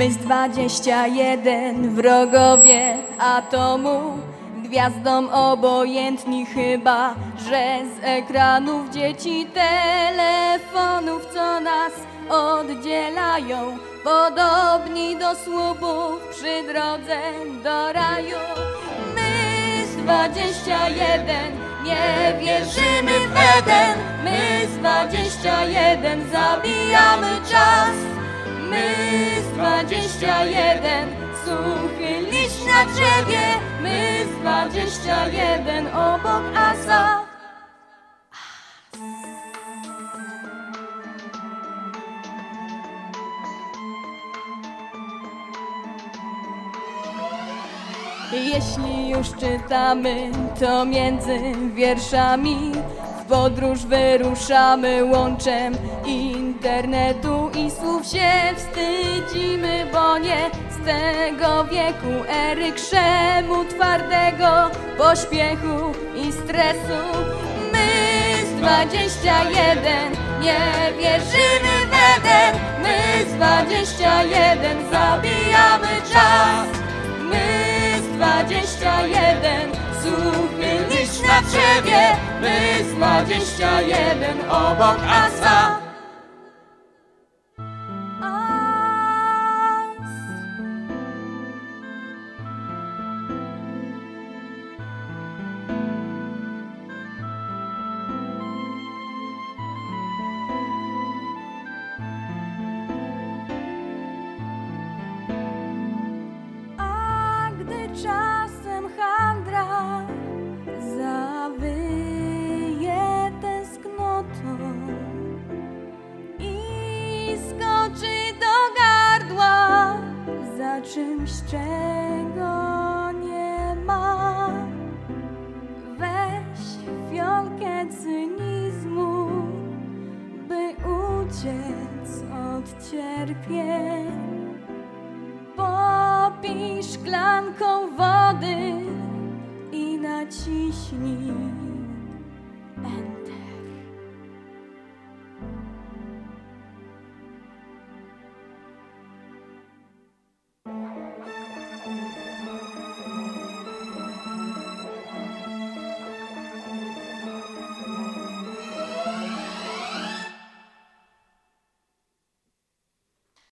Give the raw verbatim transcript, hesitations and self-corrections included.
My z dwadzieścia jeden wrogowie atomu, gwiazdom obojętni chyba, że z ekranów dzieci telefonów, co nas oddzielają, podobni do słupów przy drodze do raju. My z dwadzieścia jeden nie wierzymy w Eden, my z dwadzieścia jeden zabijamy czas. My z dwadzieścia jeden suchy liść na drzewie, my z dwadzieścia jeden obok asa. Jeśli już czytamy, to między wierszami w podróż wyruszamy łączem internetu i słów się wstydzimy, bo nie z tego wieku ery krzemu twardego, pośpiechu i stresu. My z dwadzieścia jeden nie wierzymy w Eden, my z dwadzieścia jeden zabijamy czas. My z dwadzieścia jeden suchy liść na drzewie, my z dwadzieścia jeden obok asa. Czasem handra zawyje tęsknotą i skoczy do gardła za czymś, czego nie ma. Weź fiolkę cynizmu, by uciec od cierpień. Popij szklanką wody i naciśnij